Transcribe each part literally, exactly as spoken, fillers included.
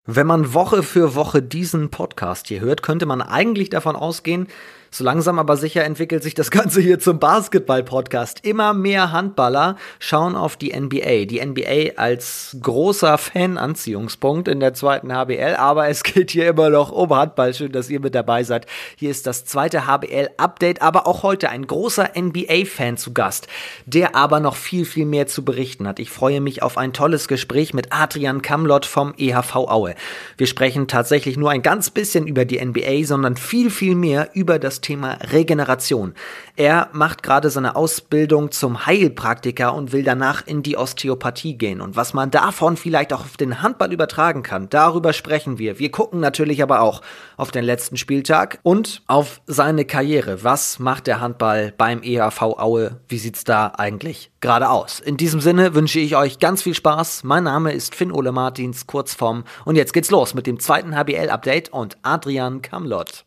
Wenn man Woche für Woche diesen Podcast hier hört, könnte man eigentlich davon ausgehen, so langsam aber sicher entwickelt sich das Ganze hier zum Basketball-Podcast. Immer mehr Handballer schauen auf die N B A. Die N B A als großer Fan-Anziehungspunkt in der zweiten H B L, aber es geht hier immer noch um Handball. Schön, dass ihr mit dabei seid. Hier ist das zweite H B L-Update, aber auch heute ein großer N B A-Fan zu Gast, der aber noch viel, viel mehr zu berichten hat. Ich freue mich auf ein tolles Gespräch mit Adrian Kamlott vom E H V Aue. Wir sprechen tatsächlich nur ein ganz bisschen über die N B A, sondern viel, viel mehr über das Thema Regeneration. Er macht gerade seine Ausbildung zum Heilpraktiker und will danach in die Osteopathie gehen. Und was man davon vielleicht auch auf den Handball übertragen kann, darüber sprechen wir. Wir gucken natürlich aber auch auf den letzten Spieltag und auf seine Karriere. Was macht der Handball beim E H V Aue? Wie sieht's da eigentlich gerade aus? In diesem Sinne wünsche ich euch ganz viel Spaß. Mein Name ist Finn Ole Martins, Kurzform. Und jetzt geht's los mit dem zweiten H B L-Update und Adrian Kamlott.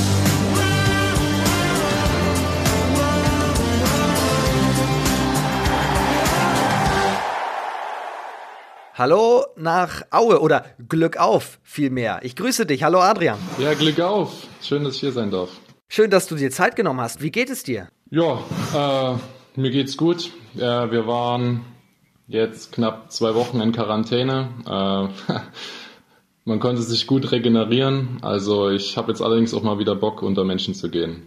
Hallo nach Aue oder Glück auf vielmehr. Ich grüße dich. Hallo Adrian. Ja, Glück auf. Schön, dass ich hier sein darf. Schön, dass du dir Zeit genommen hast. Wie geht es dir? Ja, äh, mir geht's gut. Äh, wir waren jetzt knapp zwei Wochen in Quarantäne. Äh, man konnte sich gut regenerieren. Also ich habe jetzt allerdings auch mal wieder Bock, unter Menschen zu gehen.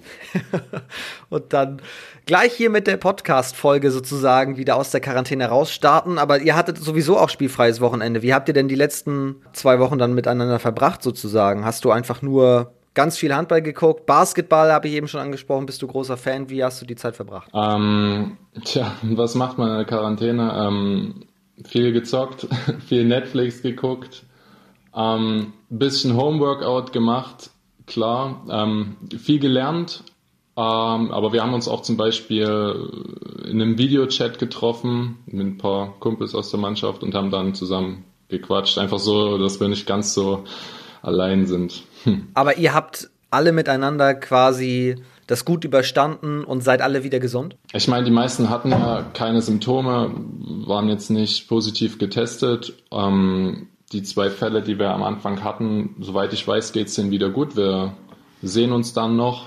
Und dann gleich hier mit der Podcast-Folge sozusagen wieder aus der Quarantäne rausstarten. Aber ihr hattet sowieso auch spielfreies Wochenende. Wie habt ihr denn die letzten zwei Wochen dann miteinander verbracht sozusagen? Hast du einfach nur ganz viel Handball geguckt? Basketball habe ich eben schon angesprochen. Bist du großer Fan? Wie hast du die Zeit verbracht? Ähm, tja, was macht man in der Quarantäne? Ähm, viel gezockt, viel Netflix geguckt, ähm, bisschen Homeworkout gemacht, klar, ähm, viel gelernt. Ähm, aber wir haben uns auch zum Beispiel in einem Videochat getroffen mit ein paar Kumpels aus der Mannschaft und haben dann zusammen gequatscht. Einfach so, dass wir nicht ganz so allein sind. Hm. Aber ihr habt alle miteinander quasi das gut überstanden und seid alle wieder gesund? Ich meine, die meisten hatten ja keine Symptome, waren jetzt nicht positiv getestet. Ähm, die zwei Fälle, die wir am Anfang hatten, soweit ich weiß, geht es denen wieder gut. Wir sehen uns dann noch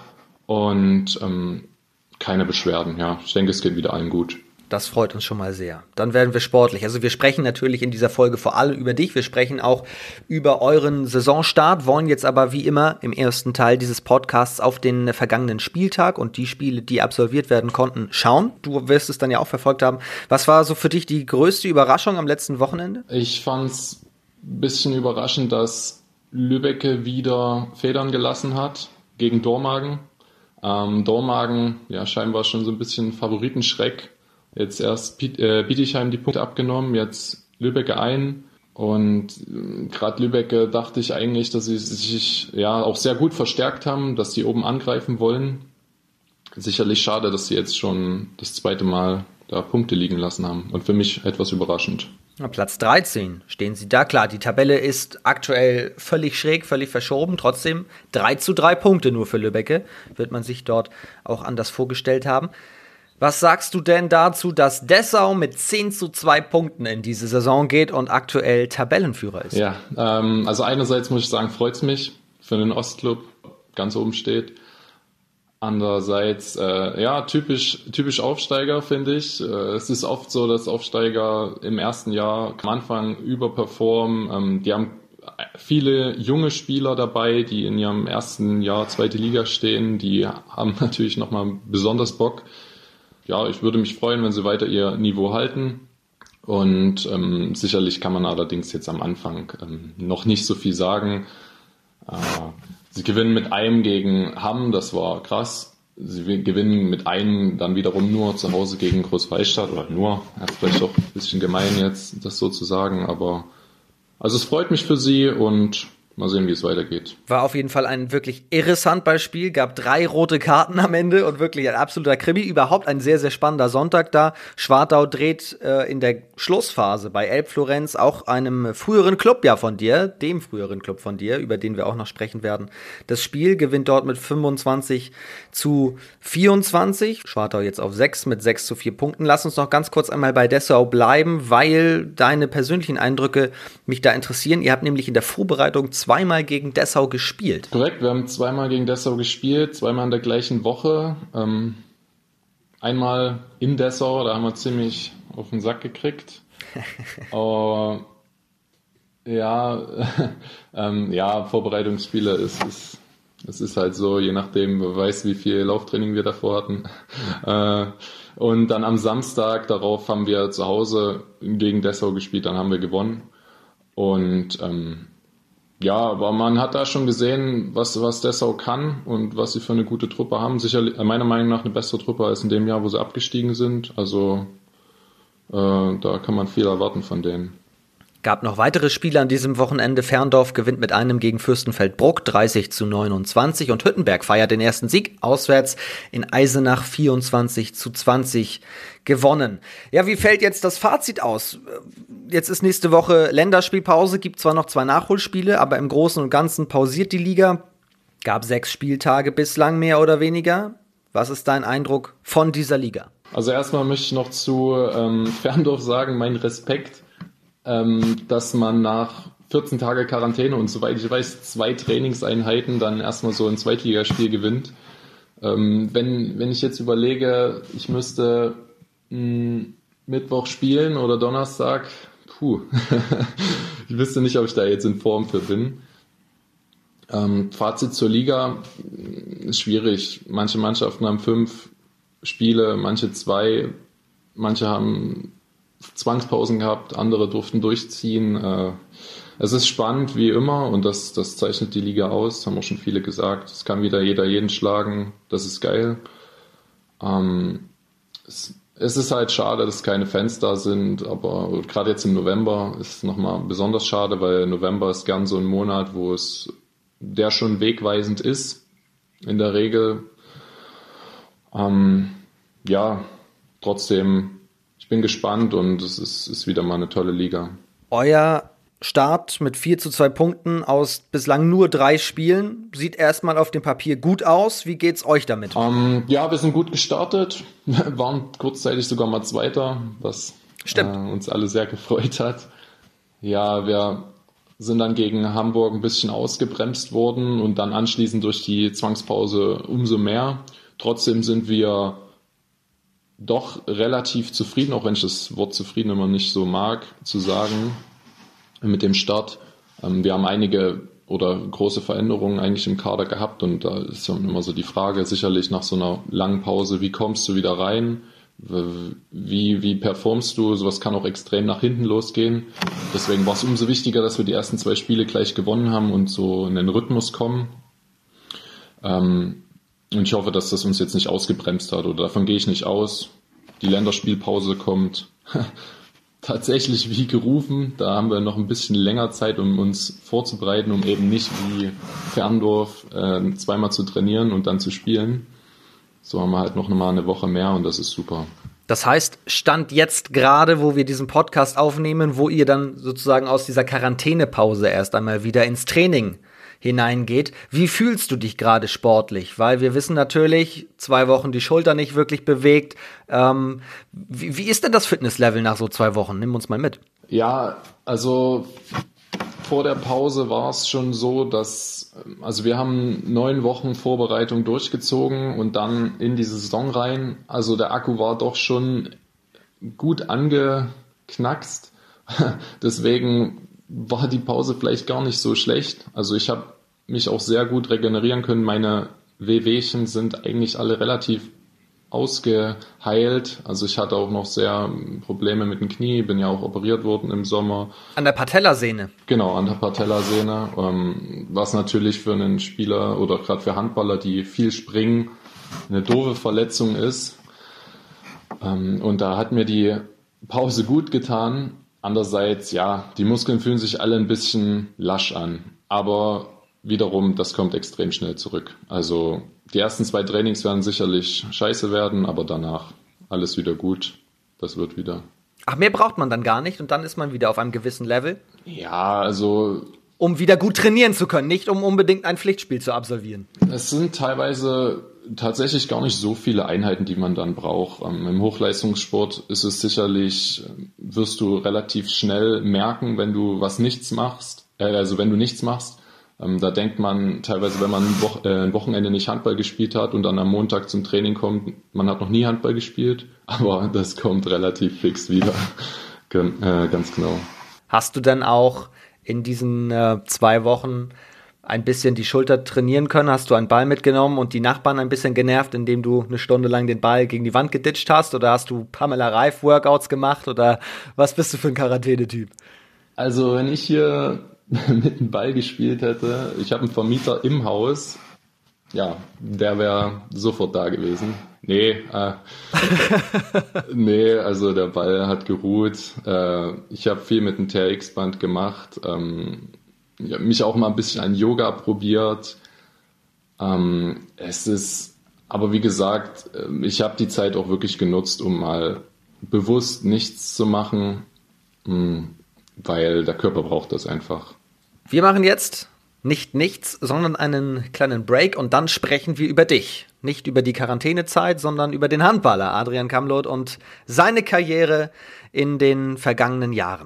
und ähm, keine Beschwerden. Ja, ich denke, es geht wieder allen gut. Das freut uns schon mal sehr. Dann werden wir sportlich. Also wir sprechen natürlich in dieser Folge vor allem über dich. Wir sprechen auch über euren Saisonstart, wollen jetzt aber wie immer im ersten Teil dieses Podcasts auf den vergangenen Spieltag und die Spiele, die absolviert werden konnten, schauen. Du wirst es dann ja auch verfolgt haben. Was war so für dich die größte Überraschung am letzten Wochenende? Ich fand es ein bisschen überraschend, dass Lübbecke wieder Federn gelassen hat gegen Dormagen. Ähm, Dormagen, ja, scheinbar schon so ein bisschen Favoritenschreck. Jetzt erst Piet, äh, Bietigheim die Punkte abgenommen, jetzt Lübbecke ein. Und äh, gerade Lübbecke dachte ich eigentlich, dass sie sich ja auch sehr gut verstärkt haben, dass sie oben angreifen wollen. Sicherlich schade, dass sie jetzt schon das zweite Mal da Punkte liegen lassen haben. Und für mich etwas überraschend. Platz dreizehn stehen sie da. Klar, die Tabelle ist aktuell völlig schräg, völlig verschoben. Trotzdem drei zu drei Punkte nur für Lübbecke. Wird man sich dort auch anders vorgestellt haben. Was sagst du denn dazu, dass Dessau mit zehn zu zwei Punkten in diese Saison geht und aktuell Tabellenführer ist? Ja, ähm, also einerseits muss ich sagen, freut es mich für den Ostclub, ganz oben steht. Andererseits, äh, ja, typisch, typisch Aufsteiger, finde ich. Äh, es ist oft so, dass Aufsteiger im ersten Jahr am Anfang überperformen. Ähm, die haben viele junge Spieler dabei, die in ihrem ersten Jahr zweite Liga stehen. Die haben natürlich nochmal besonders Bock. Ja, ich würde mich freuen, wenn sie weiter ihr Niveau halten. Und ähm, sicherlich kann man allerdings jetzt am Anfang ähm, noch nicht so viel sagen. Äh, sie gewinnen mit einem gegen Hamm, das war krass. Sie gewinnen mit einem dann wiederum nur zu Hause gegen Großwallstadt. Oder nur, ja, vielleicht auch ein bisschen gemein jetzt, das so zu sagen. Aber also es freut mich für sie und mal sehen, wie es weitergeht. War auf jeden Fall ein wirklich irres Handballspiel, gab drei rote Karten am Ende und wirklich ein absoluter Krimi. Überhaupt ein sehr, sehr spannender Sonntag da. Schwartau dreht äh, in der Schlussphase bei Elbflorenz, auch einem früheren Club ja von dir, dem früheren Club von dir, über den wir auch noch sprechen werden. Das Spiel gewinnt dort mit fünfundzwanzig zu vierundzwanzig. Schwartau jetzt auf sechs mit sechs zu vier Punkten. Lass uns noch ganz kurz einmal bei Dessau bleiben, weil deine persönlichen Eindrücke mich da interessieren. Ihr habt nämlich in der Vorbereitung zweimal gegen Dessau gespielt. Korrekt, wir haben zweimal gegen Dessau gespielt, zweimal in der gleichen Woche. Ähm, einmal in Dessau, da haben wir ziemlich auf den Sack gekriegt. Aber ja, ähm, ja, Vorbereitungsspiele ist, ist, es ist halt so, je nachdem, wer weiß, wie viel Lauftraining wir davor hatten. äh, und dann am Samstag darauf haben wir zu Hause gegen Dessau gespielt, dann haben wir gewonnen. Und ähm, ja, aber man hat da schon gesehen, was, was Dessau kann und was sie für eine gute Truppe haben. Sicherlich, meiner Meinung nach, eine bessere Truppe als in dem Jahr, wo sie abgestiegen sind. Also äh, da kann man viel erwarten von denen. Gab noch weitere Spiele an diesem Wochenende. Ferndorf gewinnt mit einem gegen Fürstenfeldbruck dreißig zu neunundzwanzig und Hüttenberg feiert den ersten Sieg auswärts in Eisenach vierundzwanzig zu zwanzig gewonnen. Ja, wie fällt jetzt das Fazit aus? Jetzt ist nächste Woche Länderspielpause, gibt zwar noch zwei Nachholspiele, aber im Großen und Ganzen pausiert die Liga. Gab sechs Spieltage bislang, mehr oder weniger. Was ist dein Eindruck von dieser Liga? Also erstmal möchte ich noch zu ähm, Ferndorf sagen, mein Respekt, ähm, dass man nach vierzehn Tage Quarantäne und soweit ich weiß, zwei Trainingseinheiten dann erstmal so ein Zweitligaspiel gewinnt. Ähm, wenn, wenn ich jetzt überlege, ich müsste mh, Mittwoch spielen oder Donnerstag, puh, ich wüsste nicht, ob ich da jetzt in Form für bin. Ähm, Fazit zur Liga ist schwierig. Manche Mannschaften haben fünf Spiele, manche zwei, manche haben Zwangspausen gehabt, andere durften durchziehen. Äh, es ist spannend wie immer und das, das zeichnet die Liga aus, haben auch schon viele gesagt. Es kann wieder jeder jeden schlagen, das ist geil. Ähm, es, es ist halt schade, dass keine Fans da sind, aber gerade jetzt im November ist es nochmal besonders schade, weil November ist gern so ein Monat, wo es der schon wegweisend ist, in der Regel. Ähm, ja, trotzdem, ich bin gespannt und es ist, ist wieder mal eine tolle Liga. Euer Start mit vier zu zwei Punkten aus bislang nur drei Spielen sieht erstmal auf dem Papier gut aus. Wie geht's euch damit? Ähm, ja, wir sind gut gestartet, waren kurzzeitig sogar mal Zweiter, was äh, uns alle sehr gefreut hat. Ja, wir sind dann gegen Hamburg ein bisschen ausgebremst worden und dann anschließend durch die Zwangspause umso mehr. Trotzdem sind wir doch relativ zufrieden, auch wenn ich das Wort zufrieden immer nicht so mag, zu sagen, mit dem Start. Wir haben einige oder große Veränderungen eigentlich im Kader gehabt und da ist ja immer so die Frage, sicherlich nach so einer langen Pause, wie kommst du wieder rein? Wie, wie performst du? Sowas kann auch extrem nach hinten losgehen. Deswegen war es umso wichtiger, dass wir die ersten zwei Spiele gleich gewonnen haben und so in den Rhythmus kommen. Ähm, und ich hoffe, dass das uns jetzt nicht ausgebremst hat oder davon gehe ich nicht aus. Die Länderspielpause kommt tatsächlich wie gerufen. Da haben wir noch ein bisschen länger Zeit, um uns vorzubereiten, um eben nicht wie Ferndorf äh, zweimal zu trainieren und dann zu spielen. So haben wir halt noch mal eine Woche mehr und das ist super. Das heißt, Stand jetzt gerade, wo wir diesen Podcast aufnehmen, wo ihr dann sozusagen aus dieser Quarantänepause erst einmal wieder ins Training hineingeht. Wie fühlst du dich gerade sportlich? Weil wir wissen natürlich, zwei Wochen die Schulter nicht wirklich bewegt. Ähm, wie, wie ist denn das Fitnesslevel nach so zwei Wochen? Nimm uns mal mit. Ja, also vor der Pause war es schon so, dass, also wir haben neun Wochen Vorbereitung durchgezogen und dann in die Saison rein. Also der Akku war doch schon gut angeknackst. Deswegen war die Pause vielleicht gar nicht so schlecht. Also ich habe mich auch sehr gut regenerieren können. Meine Wehwehchen sind eigentlich alle relativ ausgeheilt. Also ich hatte auch noch sehr Probleme mit dem Knie, bin ja auch operiert worden im Sommer. An der Patellasehne? Genau, an der Patellasehne. Ähm, was natürlich für einen Spieler oder gerade für Handballer, die viel springen, eine doofe Verletzung ist. Ähm, und da hat mir die Pause gut getan. Andererseits, ja, die Muskeln fühlen sich alle ein bisschen lasch an. aber wiederum, das kommt extrem schnell zurück. Also die ersten zwei Trainings werden sicherlich scheiße werden, aber danach alles wieder gut. Das wird wieder. Ach, mehr braucht man dann gar nicht und dann ist man wieder auf einem gewissen Level? Ja, also... Um wieder gut trainieren zu können, nicht um unbedingt ein Pflichtspiel zu absolvieren. Es sind teilweise tatsächlich gar nicht so viele Einheiten, die man dann braucht. Ähm, Im Hochleistungssport ist es sicherlich, wirst du relativ schnell merken, wenn du was nichts machst, äh, also wenn du nichts machst. Ähm, da denkt man teilweise, wenn man ein, Wo- äh, ein Wochenende nicht Handball gespielt hat und dann am Montag zum Training kommt, man hat noch nie Handball gespielt, aber das kommt relativ fix wieder. Gen- äh, ganz genau. Hast du dann auch in diesen äh, zwei Wochen ein bisschen die Schulter trainieren können? Hast du einen Ball mitgenommen und die Nachbarn ein bisschen genervt, indem du eine Stunde lang den Ball gegen die Wand geditscht hast? Oder hast du Pamela Reif Workouts gemacht? Oder was bist du für ein Quarantänetyp? Also wenn ich hier mit dem Ball gespielt hätte, ich habe einen Vermieter im Haus, ja, der wäre sofort da gewesen. Nee, äh, nee, also der Ball hat geruht. Äh, ich habe viel mit dem T R X-Band gemacht. Ähm, ich habe mich auch mal ein bisschen an Yoga probiert. Ähm, es ist, aber wie gesagt, ich habe die Zeit auch wirklich genutzt, um mal bewusst nichts zu machen, mh, weil der Körper braucht das einfach. Wir machen jetzt nicht nichts, sondern einen kleinen Break und dann sprechen wir über dich. Nicht über die Quarantänezeit, sondern über den Handballer Adrian Kamloth und seine Karriere in den vergangenen Jahren.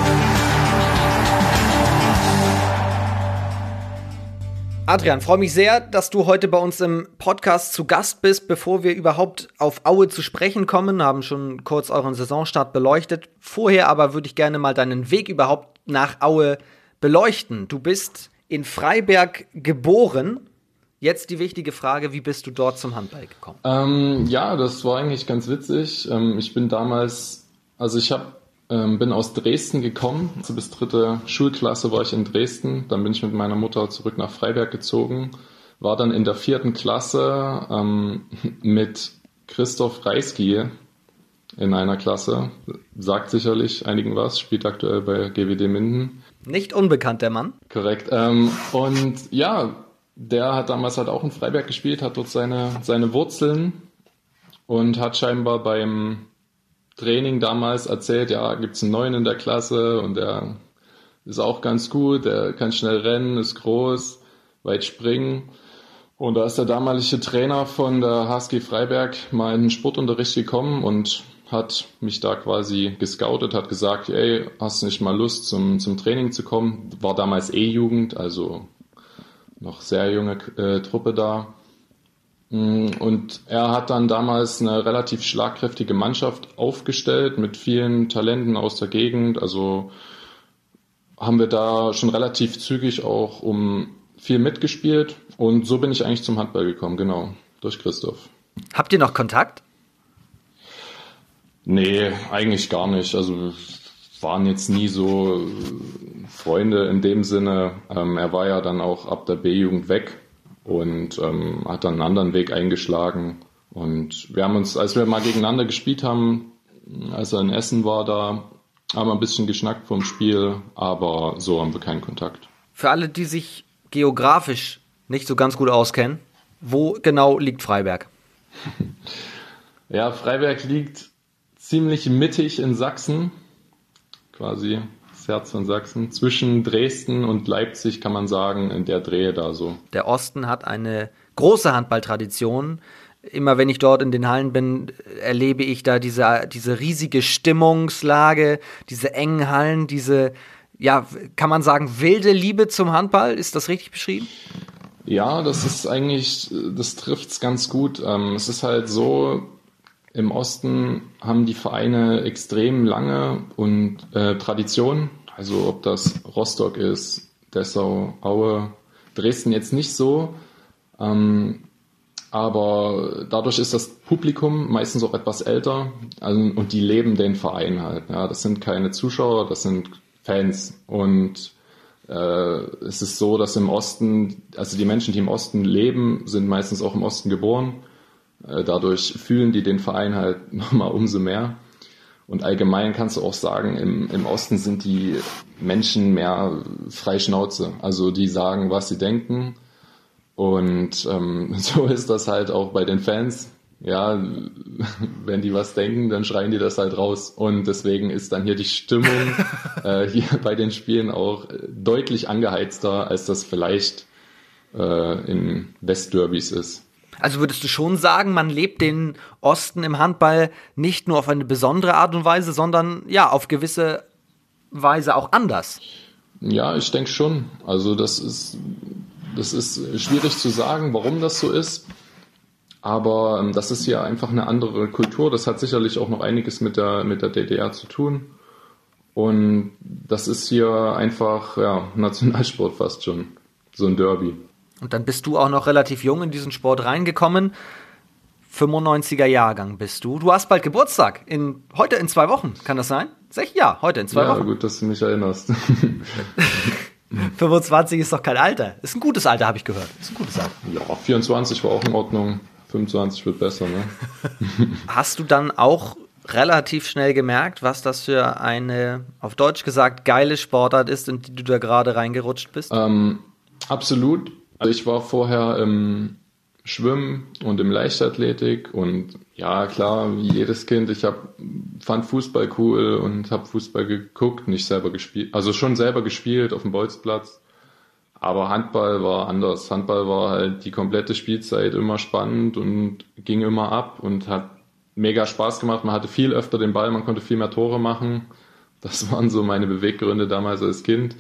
Adrian, freue mich sehr, dass du heute bei uns im Podcast zu Gast bist. Bevor wir überhaupt auf Aue zu sprechen kommen, haben schon kurz euren Saisonstart beleuchtet. Vorher aber würde ich gerne mal deinen Weg überhaupt nach Aue beleuchten. Du bist in Freiberg geboren. Jetzt die wichtige Frage, wie bist du dort zum Handball gekommen? Ähm, ja, das war eigentlich ganz witzig. Ähm, ich bin damals, also ich hab, ähm, bin aus Dresden gekommen. Also bis dritte Schulklasse war ich in Dresden. Dann bin ich mit meiner Mutter zurück nach Freiberg gezogen. War dann in der vierten Klasse ähm, mit Christoph Reisky in einer Klasse. Sagt sicherlich einigen was, spielt aktuell bei G W D Minden. Nicht unbekannt, der Mann. Korrekt. Ähm, und ja, der hat damals halt auch in Freiberg gespielt, hat dort seine, seine Wurzeln und hat scheinbar beim Training damals erzählt, ja, gibt's einen Neuen in der Klasse und der ist auch ganz gut, der kann schnell rennen, ist groß, weit springen. Und da ist der damalige Trainer von der H S G Freiberg mal in den Sportunterricht gekommen und hat mich da quasi gescoutet, hat gesagt, ey, hast du nicht mal Lust zum, zum Training zu kommen? War damals E-Jugend, also noch sehr junge äh, Truppe da. Und er hat dann damals eine relativ schlagkräftige Mannschaft aufgestellt mit vielen Talenten aus der Gegend. Also haben wir da schon relativ zügig auch um viel mitgespielt. Und so bin ich eigentlich zum Handball gekommen, genau, durch Christoph. Habt ihr noch Kontakt? Nee, eigentlich gar nicht. Also wir waren jetzt nie so Freunde in dem Sinne. Ähm, er war ja dann auch ab der B-Jugend weg und ähm, hat dann einen anderen Weg eingeschlagen. Und wir haben uns, als wir mal gegeneinander gespielt haben, als er in Essen war, da haben wir ein bisschen geschnackt vom Spiel, aber so haben wir keinen Kontakt. Für alle, die sich geografisch nicht so ganz gut auskennen, wo genau liegt Freiberg? Ja, Freiberg liegt ziemlich mittig in Sachsen, quasi das Herz von Sachsen. Zwischen Dresden und Leipzig kann man sagen, in der Drehe da so. Der Osten hat eine große Handballtradition. Immer wenn ich dort in den Hallen bin, erlebe ich da diese, diese riesige Stimmungslage, diese engen Hallen, diese, ja, kann man sagen, wilde Liebe zum Handball. Ist das richtig beschrieben? Ja, das ist eigentlich, das trifft's ganz gut. Es ist halt so, im Osten haben die Vereine extrem lange und äh, Tradition. Also ob das Rostock ist, Dessau, Aue, Dresden jetzt nicht so. Ähm, aber dadurch ist das Publikum meistens auch etwas älter, also, und die leben den Verein halt. Ja, das sind keine Zuschauer, das sind Fans. Und äh, es ist so, dass im Osten, also die Menschen, die im Osten leben, sind meistens auch im Osten geboren. Dadurch fühlen die den Verein halt nochmal umso mehr. Und allgemein kannst du auch sagen, im, im Osten sind die Menschen mehr Freischnauze. Also die sagen, was sie denken. Und ähm, so ist das halt auch bei den Fans. Ja, wenn die was denken, dann schreien die das halt raus. Und deswegen ist dann hier die Stimmung äh, hier bei den Spielen auch deutlich angeheizter, als das vielleicht äh, in Westderbys ist. Also würdest du schon sagen, man lebt den Osten im Handball nicht nur auf eine besondere Art und Weise, sondern ja, auf gewisse Weise auch anders? Ja, ich denke schon. Also das ist, das ist schwierig zu sagen, warum das so ist. Aber ähm, das ist ja einfach eine andere Kultur. Das hat sicherlich auch noch einiges mit der, mit der D D R zu tun. Und das ist hier einfach ja, Nationalsport fast schon, so ein Derby. Und dann bist du auch noch relativ jung in diesen Sport reingekommen. fünfundneunziger Jahrgang bist du. Du hast bald Geburtstag. In, heute in zwei Wochen, kann das sein? Sech? Ja, heute in zwei ja, Wochen. Ja, gut, dass du mich erinnerst. fünfundzwanzig ist doch kein Alter. Ist ein gutes Alter, habe ich gehört. Ist ein gutes Alter. Ja, vierundzwanzig war auch in Ordnung. fünfundzwanzig wird besser, ne? Hast du dann auch relativ schnell gemerkt, was das für eine, auf Deutsch gesagt, geile Sportart ist, in die du da gerade reingerutscht bist? Ähm, absolut. Also ich war vorher im Schwimmen und im Leichtathletik und ja, klar, wie jedes Kind, ich hab, fand Fußball cool und habe Fußball geguckt, nicht selber gespielt, also schon selber gespielt auf dem Bolzplatz, aber Handball war anders. Handball war halt die komplette Spielzeit immer spannend und ging immer ab und hat mega Spaß gemacht. Man hatte viel öfter den Ball, man konnte viel mehr Tore machen. Das waren so meine Beweggründe damals als Kind.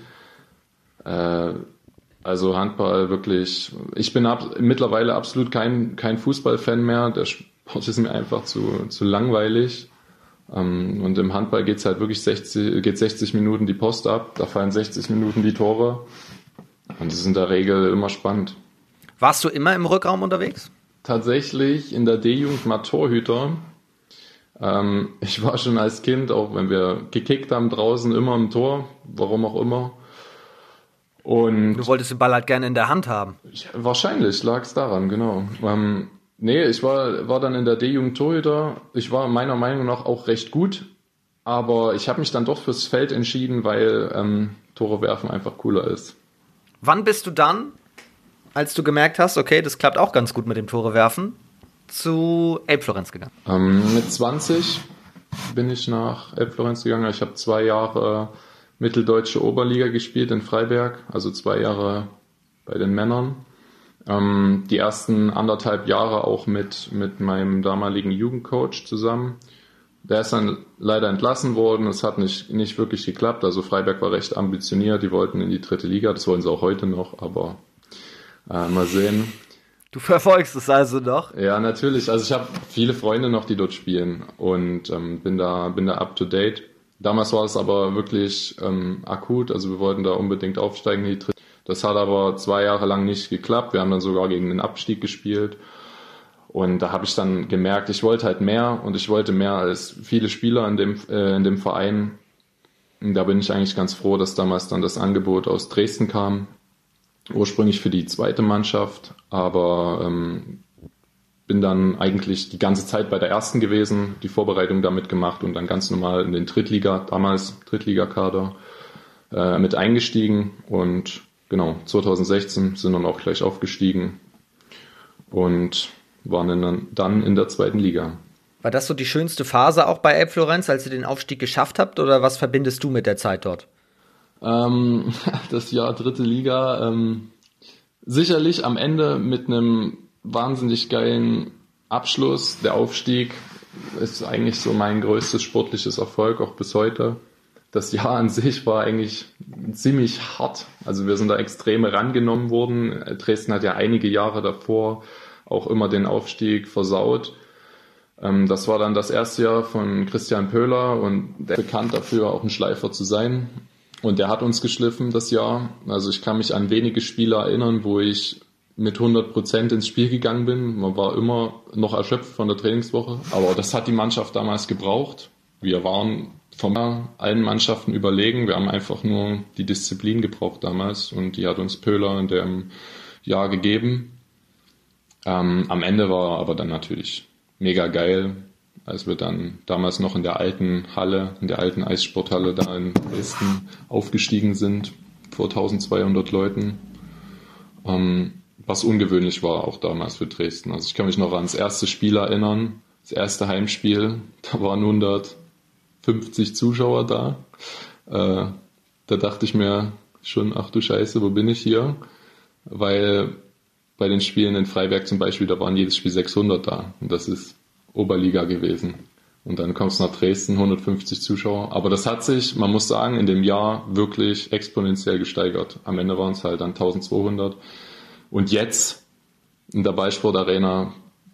Äh, Also Handball wirklich, ich bin ab, mittlerweile absolut kein, kein Fußballfan mehr, der Sport ist mir einfach zu, zu langweilig. Ähm, und im Handball geht's halt wirklich sechzig, geht sechzig Minuten die Post ab, da fallen sechzig Minuten die Tore und das ist in der Regel immer spannend. Warst du immer im Rückraum unterwegs? Tatsächlich in der D-Jugend mal Torhüter. Ähm, ich war schon als Kind, auch wenn wir gekickt haben draußen, immer im Tor, warum auch immer. Und du wolltest den Ball halt gerne in der Hand haben. Ja, wahrscheinlich lag es daran, genau. Ähm, nee, ich war, war dann in der D-Jugend Torhüter. Ich war meiner Meinung nach auch recht gut, aber ich habe mich dann doch fürs Feld entschieden, weil ähm, Tore werfen einfach cooler ist. Wann bist du dann, als du gemerkt hast, okay, das klappt auch ganz gut mit dem Tore werfen, zu Elbflorenz gegangen? Ähm, mit zwanzig bin ich nach Elbflorenz gegangen. Ich habe zwei Jahre mitteldeutsche Oberliga gespielt in Freiberg, also zwei Jahre bei den Männern. Ähm, die ersten anderthalb Jahre auch mit, mit meinem damaligen Jugendcoach zusammen. Der ist dann leider entlassen worden, es hat nicht, nicht wirklich geklappt, also Freiberg war recht ambitioniert, die wollten in die dritte Liga, das wollen sie auch heute noch, aber äh, mal sehen. Du verfolgst es also noch? Ja, natürlich, also ich habe viele Freunde noch, die dort spielen und ähm, bin da, bin da up to date. Damals war es aber wirklich ähm, akut, also wir wollten da unbedingt aufsteigen in die dritte. Das hat aber zwei Jahre lang nicht geklappt, wir haben dann sogar gegen den Abstieg gespielt und da habe ich dann gemerkt, ich wollte halt mehr und ich wollte mehr als viele Spieler in dem, äh, in dem Verein. Und da bin ich eigentlich ganz froh, dass damals dann das Angebot aus Dresden kam, ursprünglich für die zweite Mannschaft, aber ähm, bin dann eigentlich die ganze Zeit bei der ersten gewesen, die Vorbereitung damit gemacht und dann ganz normal in den Drittliga, damals Drittligakader, äh, mit eingestiegen und genau, zwanzig sechzehn sind dann auch gleich aufgestiegen und waren dann, dann in der zweiten Liga. War das so die schönste Phase auch bei Elbflorenz, als ihr den Aufstieg geschafft habt oder was verbindest du mit der Zeit dort? Ähm, das Jahr dritte Liga, ähm, sicherlich am Ende mit einem wahnsinnig geilen Abschluss. Der Aufstieg ist eigentlich so mein größtes sportliches Erfolg, auch bis heute. Das Jahr an sich war eigentlich ziemlich hart. Also wir sind da extrem rangenommen worden. Dresden hat ja einige Jahre davor auch immer den Aufstieg versaut. Das war dann das erste Jahr von Christian Pöhler und der ist bekannt dafür, auch ein Schleifer zu sein. Und der hat uns geschliffen das Jahr. Also ich kann mich an wenige Spiele erinnern, wo ich mit hundert Prozent ins Spiel gegangen bin. Man war immer noch erschöpft von der Trainingswoche. Aber das hat die Mannschaft damals gebraucht. Wir waren von allen Mannschaften überlegen. Wir haben einfach nur die Disziplin gebraucht damals. Und die hat uns Pöhler in dem Jahr gegeben. Ähm, am Ende war aber dann natürlich mega geil. als wir dann damals noch in der alten Halle, in der alten Eissporthalle da in Dresden aufgestiegen sind, vor eintausendzweihundert Leuten. Ähm, was ungewöhnlich war auch damals für Dresden. Also ich kann mich noch ans erste Spiel erinnern, das erste Heimspiel, da waren hundertfünfzig Zuschauer da. Äh, da dachte ich mir schon, ach du Scheiße, wo bin ich hier? Weil bei den Spielen in Freiberg zum Beispiel, da waren jedes Spiel sechshundert da. Und das ist Oberliga gewesen. Und dann kommst du nach Dresden, hundertfünfzig Zuschauer. Aber das hat sich, man muss sagen, in dem Jahr wirklich exponentiell gesteigert. Am Ende waren es halt dann eintausendzweihundert. Und jetzt in der Ballsport Arena,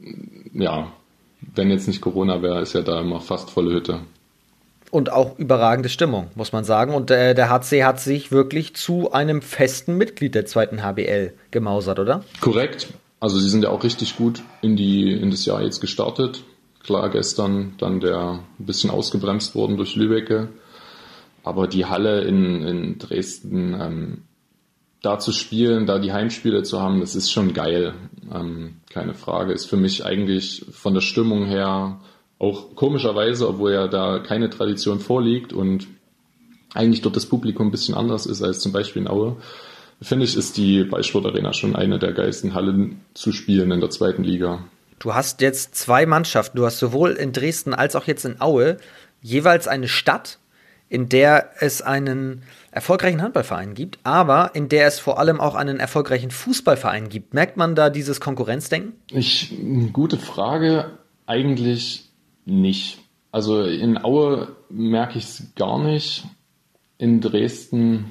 ja, wenn jetzt nicht Corona wäre, ist ja da immer fast volle Hütte. Und auch überragende Stimmung, muss man sagen. Und äh, der H C hat sich wirklich zu einem festen Mitglied der zweiten H B L gemausert, oder? Korrekt. Also sie sind ja auch richtig gut in, die, in das Jahr jetzt gestartet. Klar, gestern dann der ein bisschen ausgebremst worden durch Lübbecke. Aber die Halle in, in Dresden, ähm, da zu spielen, da die Heimspiele zu haben, das ist schon geil. Ähm, keine Frage. Ist für mich eigentlich von der Stimmung her auch komischerweise, obwohl ja da keine Tradition vorliegt und eigentlich dort das Publikum ein bisschen anders ist als zum Beispiel in Aue, finde ich, ist die Ballsport Arena schon eine der geilsten Hallen zu spielen in der zweiten Liga. Du hast jetzt zwei Mannschaften. Du hast sowohl in Dresden als auch jetzt in Aue jeweils eine Stadt, in der es einen erfolgreichen Handballverein gibt, aber in der es vor allem auch einen erfolgreichen Fußballverein gibt. Merkt man da dieses Konkurrenzdenken? Ich, gute Frage. Eigentlich nicht. Also in Aue merke ich es gar nicht. In Dresden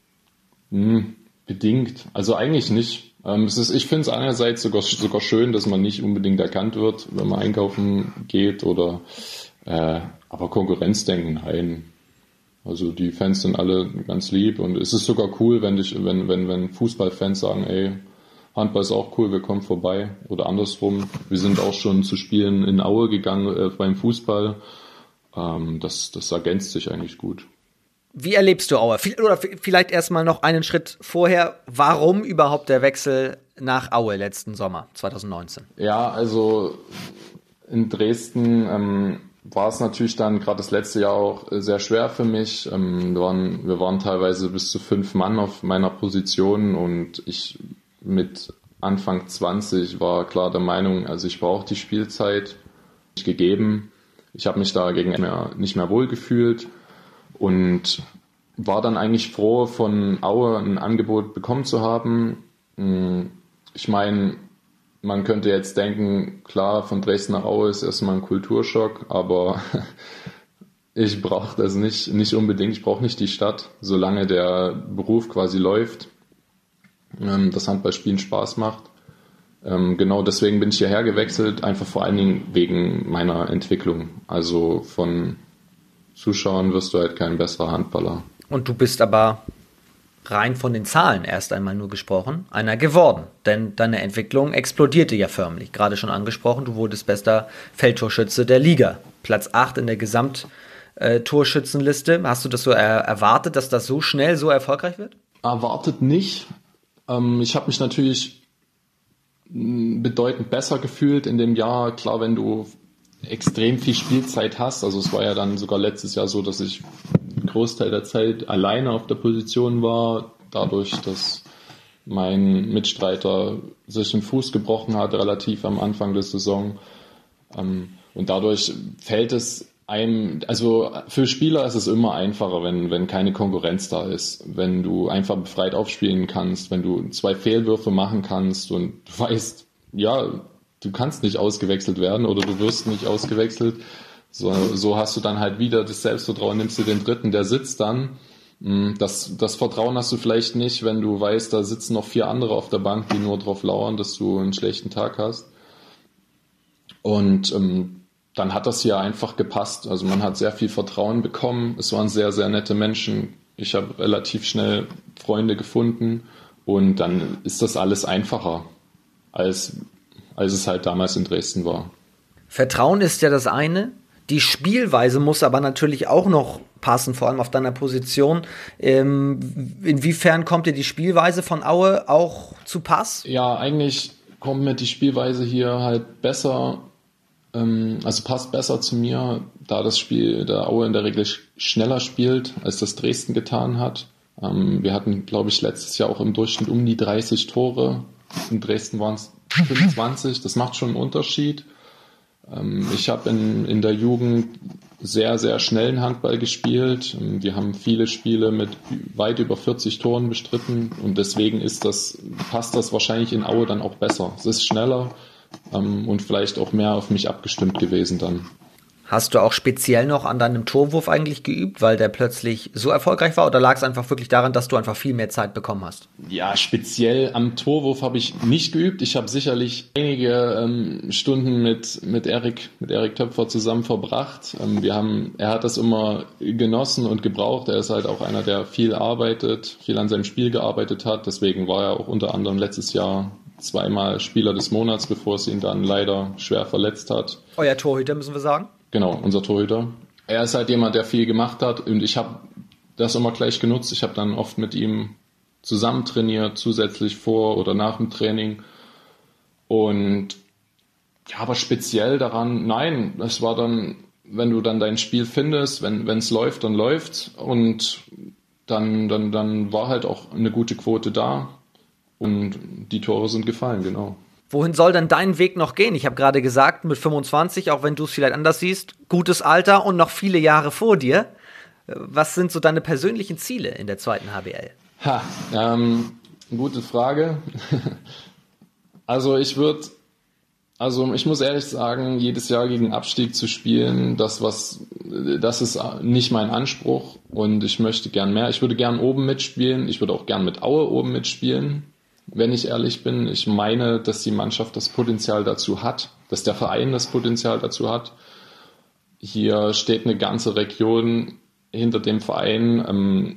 mh, bedingt. Also eigentlich nicht. Ähm, es ist, ich finde es einerseits sogar, sogar schön, dass man nicht unbedingt erkannt wird, wenn man einkaufen geht oder äh, aber Konkurrenzdenken, nein. Also die Fans sind alle ganz lieb und es ist sogar cool, wenn dich, wenn, wenn, wenn Fußballfans sagen, ey, Handball ist auch cool, wir kommen vorbei oder andersrum. Wir sind auch schon zu Spielen in Aue gegangen äh, beim Fußball. Ähm, das, das ergänzt sich eigentlich gut. Wie erlebst du Aue? Oder vielleicht erstmal noch einen Schritt vorher. Warum überhaupt der Wechsel nach Aue letzten Sommer, zwanzig neunzehn? Ja, also in Dresden ähm, war es natürlich dann gerade das letzte Jahr auch sehr schwer für mich. Ähm, wir, waren, wir waren teilweise bis zu fünf Mann auf meiner Position und ich mit Anfang zwanzig war klar der Meinung, also ich brauche die Spielzeit nicht gegeben. Ich habe mich da gegen mehr, nicht mehr wohl gefühlt. Und war dann eigentlich froh, von Aue ein Angebot bekommen zu haben. Ich meine, man könnte jetzt denken, klar, von Dresden nach Aue ist erstmal ein Kulturschock, aber ich brauche das nicht, nicht unbedingt. Ich brauche nicht die Stadt, solange der Beruf quasi läuft, das Handballspielen Spaß macht. Genau deswegen bin ich hierher gewechselt, einfach vor allen Dingen wegen meiner Entwicklung. Also von Zuschauen wirst du halt kein besserer Handballer. Und du bist aber rein von den Zahlen erst einmal nur gesprochen, einer geworden. Denn deine Entwicklung explodierte ja förmlich. Gerade schon angesprochen, du wurdest bester Feldtorschütze der Liga. Platz acht in der Gesamttorschützenliste. Hast du das so er- erwartet, dass das so schnell so erfolgreich wird? Erwartet nicht. Ähm, ich habe mich natürlich bedeutend besser gefühlt in dem Jahr. Klar, wenn du extrem viel Spielzeit hast. Also es war ja dann sogar letztes Jahr so, dass ich einen Großteil der Zeit alleine auf der Position war, dadurch, dass mein Mitstreiter sich den Fuß gebrochen hat, relativ am Anfang der Saison. Und dadurch fällt es einem, also für Spieler ist es immer einfacher, wenn, wenn keine Konkurrenz da ist, wenn du einfach befreit aufspielen kannst, wenn du zwei Fehlwürfe machen kannst und du weißt, ja, du kannst nicht ausgewechselt werden oder du wirst nicht ausgewechselt. So, so hast du dann halt wieder das Selbstvertrauen, nimmst du den dritten, der sitzt dann. Das, das Vertrauen hast du vielleicht nicht, wenn du weißt, da sitzen noch vier andere auf der Bank, die nur drauf lauern, dass du einen schlechten Tag hast. Und ähm, dann hat das hier einfach gepasst. Also man hat sehr viel Vertrauen bekommen. Es waren sehr, sehr nette Menschen. Ich habe relativ schnell Freunde gefunden und dann ist das alles einfacher als als es halt damals in Dresden war. Vertrauen ist ja das eine. Die Spielweise muss aber natürlich auch noch passen, vor allem auf deiner Position. Ähm, inwiefern kommt dir die Spielweise von Aue auch zu Pass? Ja, eigentlich kommt mir die Spielweise hier halt besser Also passt besser zu mir, da das Spiel der Aue in der Regel schneller spielt, als das Dresden getan hat. Wir hatten, glaube ich, letztes Jahr auch im Durchschnitt um die dreißig Tore. In Dresden waren es fünfundzwanzig. Das macht schon einen Unterschied. Ich habe in, in der Jugend sehr, sehr schnellen Handball gespielt. Wir haben viele Spiele mit weit über vierzig Toren bestritten und deswegen ist das, passt das wahrscheinlich in Aue dann auch besser. Es ist schneller und vielleicht auch mehr auf mich abgestimmt gewesen dann. Hast du auch speziell noch an deinem Torwurf eigentlich geübt, weil der plötzlich so erfolgreich war, oder lag es einfach wirklich daran, dass du einfach viel mehr Zeit bekommen hast? Ja, speziell am Torwurf habe ich nicht geübt. Ich habe sicherlich einige ähm, Stunden mit mit Erik mit Erik Töpfer zusammen verbracht. Ähm, wir haben, er hat das immer genossen und gebraucht. Er ist halt auch einer, der viel arbeitet, viel an seinem Spiel gearbeitet hat. Deswegen war er auch unter anderem letztes Jahr zweimal Spieler des Monats, bevor es ihn dann leider schwer verletzt hat. Euer Torhüter, müssen wir sagen? Genau, unser Torhüter. Er ist halt jemand, der viel gemacht hat und ich habe das immer gleich genutzt. Ich habe dann oft mit ihm zusammen trainiert, zusätzlich vor oder nach dem Training. Und ja, aber speziell daran, nein, es war dann, wenn du dann dein Spiel findest, wenn wenn es läuft, dann läuft's und dann, dann, dann war halt auch eine gute Quote da. Und die Tore sind gefallen, genau. Wohin soll denn dein Weg noch gehen? Ich habe gerade gesagt, mit fünfundzwanzig, auch wenn du es vielleicht anders siehst, gutes Alter und noch viele Jahre vor dir. Was sind so deine persönlichen Ziele in der zweiten H B L? Ha, ähm, gute Frage. Also ich würde, also ich muss ehrlich sagen, jedes Jahr gegen Abstieg zu spielen, das was, das ist nicht mein Anspruch und ich möchte gern mehr. Ich würde gern oben mitspielen. Ich würde auch gern mit Aue oben mitspielen. Wenn ich ehrlich bin, ich meine, dass die Mannschaft das Potenzial dazu hat, dass der Verein das Potenzial dazu hat. Hier steht eine ganze Region hinter dem Verein ähm,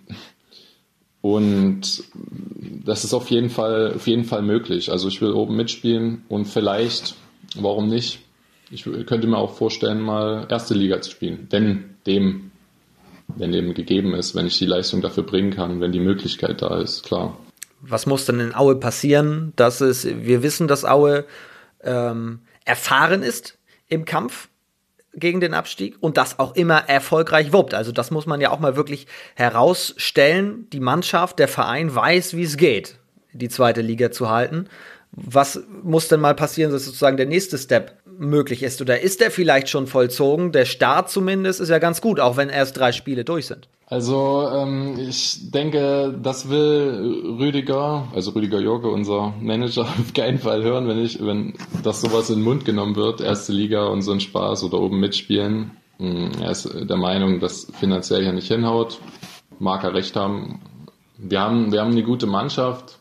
und das ist auf jeden Fall, auf jeden Fall möglich. Also ich will oben mitspielen und vielleicht, warum nicht, ich könnte mir auch vorstellen, mal erste Liga zu spielen, wenn dem, wenn dem gegeben ist, wenn ich die Leistung dafür bringen kann, wenn die Möglichkeit da ist, klar. Was muss denn in Aue passieren, dass es, wir wissen, dass Aue ähm, erfahren ist im Kampf gegen den Abstieg und das auch immer erfolgreich wuppt. Also das muss man ja auch mal wirklich herausstellen. Die Mannschaft, der Verein weiß, wie es geht, die zweite Liga zu halten. Was muss denn mal passieren, dass sozusagen der nächste Step möglich ist? Oder ist der vielleicht schon vollzogen? Der Start zumindest ist ja ganz gut, auch wenn erst drei Spiele durch sind. Also ähm, ich denke, das will Rüdiger, also Rüdiger Jorge, unser Manager, auf keinen Fall hören, wenn ich, wenn das sowas in den Mund genommen wird, erste Liga und so ein Spaß oder oben mitspielen. Er ist der Meinung, dass finanziell ja nicht hinhaut. Mag er recht haben. Wir haben, wir haben eine gute Mannschaft.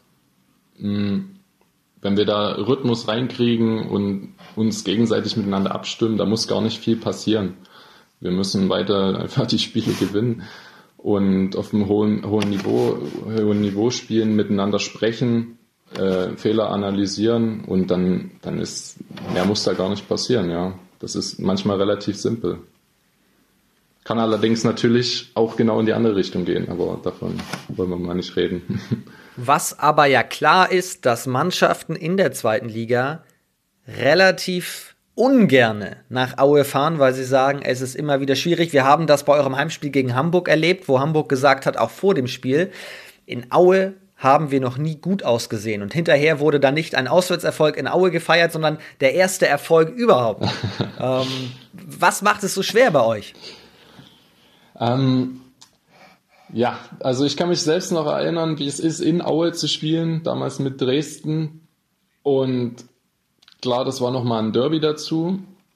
Wenn wir da Rhythmus reinkriegen und uns gegenseitig miteinander abstimmen, da muss gar nicht viel passieren. Wir müssen weiter einfach die Spiele gewinnen und auf einem hohen, hohen Niveau, hohen Niveau spielen, miteinander sprechen, äh, Fehler analysieren und dann, dann ist, mehr muss da gar nicht passieren, ja. Das ist manchmal relativ simpel. Kann allerdings natürlich auch genau in die andere Richtung gehen, aber davon wollen wir mal nicht reden. Was aber ja klar ist, dass Mannschaften in der zweiten Liga relativ ungerne nach Aue fahren, weil sie sagen, es ist immer wieder schwierig. Wir haben das bei eurem Heimspiel gegen Hamburg erlebt, wo Hamburg gesagt hat, auch vor dem Spiel, in Aue haben wir noch nie gut ausgesehen. Und hinterher wurde dann nicht ein Auswärtserfolg in Aue gefeiert, sondern der erste Erfolg überhaupt. ähm, was macht es so schwer bei euch? Ähm, ja, also ich kann mich selbst noch erinnern, wie es ist, in Aue zu spielen, damals mit Dresden. Und klar, das war nochmal ein Derby dazu.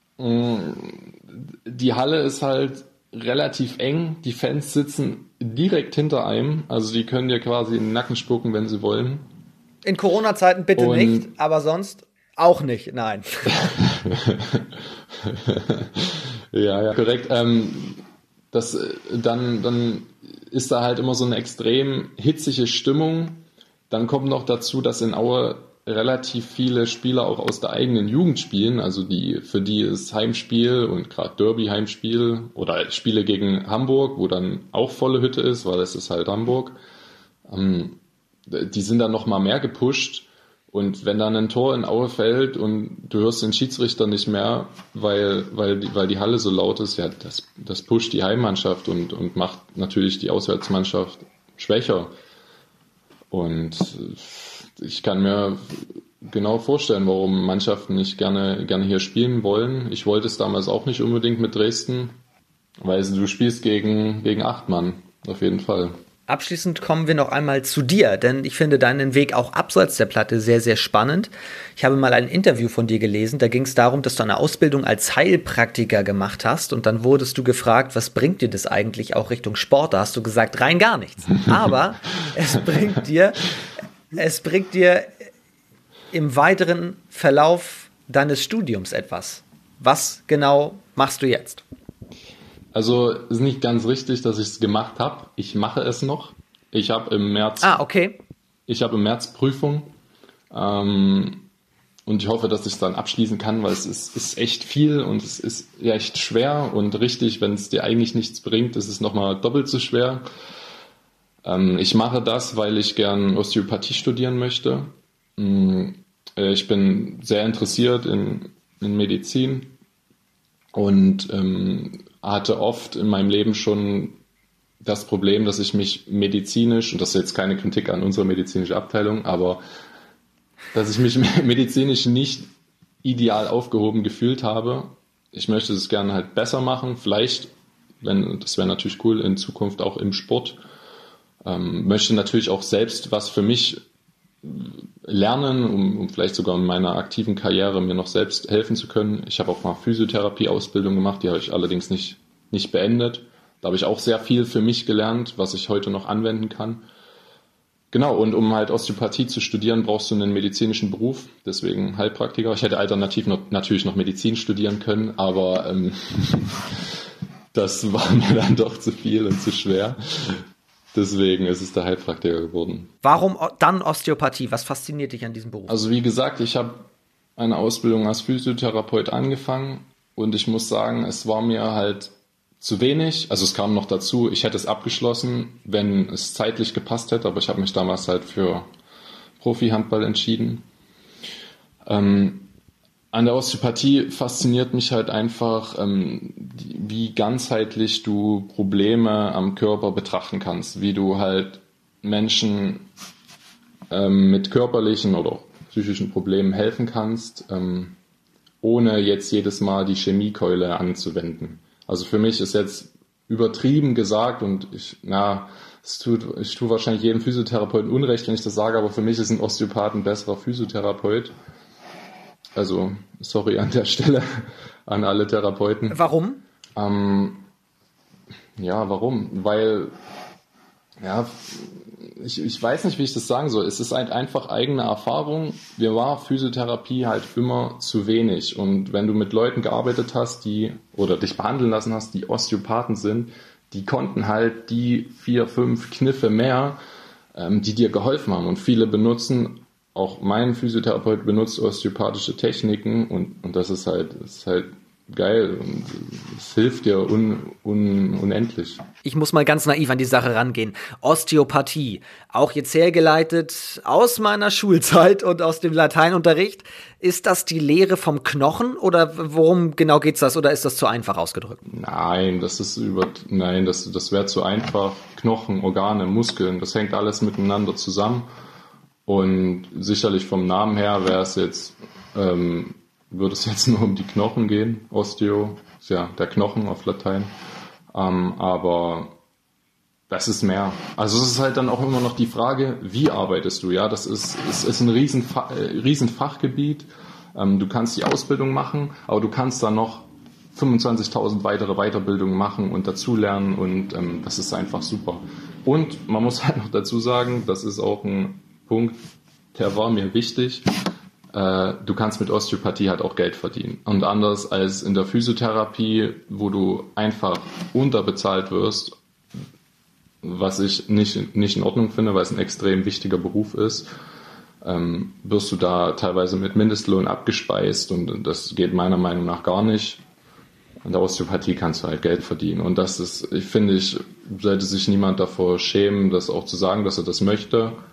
Die Halle ist halt relativ eng. Die Fans sitzen direkt hinter einem. Also die können dir quasi in den Nacken spucken, wenn sie wollen. In Corona-Zeiten bitte Und nicht, aber sonst auch nicht, nein. ja, ja, korrekt. Ähm, das, dann, dann ist da halt immer so eine extrem hitzige Stimmung. Dann kommt noch dazu, dass in Aue relativ viele Spieler auch aus der eigenen Jugend spielen, also die, für die ist Heimspiel und gerade Derby-Heimspiel oder Spiele gegen Hamburg, wo dann auch volle Hütte ist, weil es ist halt Hamburg, ähm, die sind dann nochmal mehr gepusht Und wenn dann ein Tor in Aue fällt und du hörst den Schiedsrichter nicht mehr, weil, weil, die, weil die Halle so laut ist, ja, das, das pusht die Heimmannschaft und, und macht natürlich die Auswärtsmannschaft schwächer. Und ich kann mir genau vorstellen, warum Mannschaften nicht gerne, gerne hier spielen wollen. Ich wollte es damals auch nicht unbedingt mit Dresden, weil du spielst gegen, gegen acht Mann, auf jeden Fall. Abschließend kommen wir noch einmal zu dir, denn ich finde deinen Weg auch abseits der Platte sehr, sehr spannend. Ich habe mal ein Interview von dir gelesen, da ging es darum, dass du eine Ausbildung als Heilpraktiker gemacht hast und dann wurdest du gefragt, was bringt dir das eigentlich auch Richtung Sport? Da hast du gesagt, rein gar nichts. Aber es bringt dir, es bringt dir im weiteren Verlauf deines Studiums etwas. Was genau machst du jetzt? Also ist nicht ganz richtig, dass ich es gemacht habe. Ich mache es noch. Ich habe im März. Ah, okay. Ich habe im März Prüfung ähm, und ich hoffe, dass ich es dann abschließen kann, weil es ist, ist echt viel und es ist ja echt schwer und richtig, wenn es dir eigentlich nichts bringt, ist es nochmal doppelt so schwer. Ähm, ich mache das, weil ich gern Osteopathie studieren möchte. Ähm, ich bin sehr interessiert in, in Medizin und ähm, hatte oft in meinem Leben schon das Problem, dass ich mich medizinisch, und das ist jetzt keine Kritik an unsere medizinische Abteilung, aber dass ich mich medizinisch nicht ideal aufgehoben gefühlt habe. Ich möchte es gerne halt besser machen, vielleicht, wenn, das wäre natürlich cool, in Zukunft auch im Sport. Ähm, möchte natürlich auch selbst was für mich lernen, um, um vielleicht sogar in meiner aktiven Karriere mir noch selbst helfen zu können. Ich habe auch mal Physiotherapie-Ausbildung gemacht, die habe ich allerdings nicht, nicht beendet. Da habe ich auch sehr viel für mich gelernt, was ich heute noch anwenden kann. Genau, und um halt Osteopathie zu studieren, brauchst du einen medizinischen Beruf, deswegen Heilpraktiker. Ich hätte alternativ noch, natürlich noch Medizin studieren können, aber ähm, das war mir dann doch zu viel und zu schwer. Deswegen ist es der Heilpraktiker geworden. Warum dann Osteopathie? Was fasziniert dich an diesem Beruf? Also wie gesagt, ich habe eine Ausbildung als Physiotherapeut angefangen und ich muss sagen, es war mir halt zu wenig. Also es kam noch dazu, ich hätte es abgeschlossen, wenn es zeitlich gepasst hätte, aber ich habe mich damals halt für Profi-Handball entschieden. Ähm, An der Osteopathie fasziniert mich halt einfach, ähm, wie ganzheitlich du Probleme am Körper betrachten kannst, wie du halt Menschen ähm, mit körperlichen oder psychischen Problemen helfen kannst, ähm, ohne jetzt jedes Mal die Chemiekeule anzuwenden. Also für mich ist jetzt übertrieben gesagt und ich, na, es tut, ich tue wahrscheinlich jedem Physiotherapeuten Unrecht, wenn ich das sage, aber für mich ist ein Osteopath ein besserer Physiotherapeut. Also, sorry an der Stelle an alle Therapeuten. Warum? Ähm, ja, warum? Weil, ja, ich, ich weiß nicht, wie ich das sagen soll. Es ist halt einfach eigene Erfahrung. Mir war Physiotherapie halt immer zu wenig. Und wenn du mit Leuten gearbeitet hast, die, oder dich behandeln lassen hast, die Osteopathen sind, die konnten halt die vier, fünf Kniffe mehr, ähm, die dir geholfen haben. Und viele benutzen Auch mein Physiotherapeut benutzt osteopathische Techniken und, und das ist halt, das ist halt geil und es hilft dir un, un, unendlich. Ich muss mal ganz naiv an die Sache rangehen. Osteopathie, auch jetzt hergeleitet aus meiner Schulzeit und aus dem Lateinunterricht. Ist das die Lehre vom Knochen oder worum genau geht's das oder ist das zu einfach ausgedrückt? Nein, das ist über, nein, das, das wäre zu einfach. Knochen, Organe, Muskeln, das hängt alles miteinander zusammen. Und sicherlich vom Namen her wäre es jetzt, ähm, würde es jetzt nur um die Knochen gehen. Osteo ist ja der Knochen auf Latein. Ähm, aber das ist mehr. Also es ist halt dann auch immer noch die Frage, wie arbeitest du? Ja, das ist, ist, ist ein riesen, äh, riesen Fachgebiet. Ähm, du kannst die Ausbildung machen, aber du kannst dann noch fünfundzwanzigtausend weitere Weiterbildungen machen und dazulernen und ähm, das ist einfach super. Und man muss halt noch dazu sagen, das ist auch ein Punkt, der war mir wichtig. Äh, du kannst mit Osteopathie halt auch Geld verdienen. Und anders als in der Physiotherapie, wo du einfach unterbezahlt wirst, was ich nicht, nicht in Ordnung finde, weil es ein extrem wichtiger Beruf ist, ähm, wirst du da teilweise mit Mindestlohn abgespeist und das geht meiner Meinung nach gar nicht. In der Osteopathie kannst du halt Geld verdienen. Und das ist, ich finde, ich sollte sich niemand davor schämen, das auch zu sagen, dass er das möchte.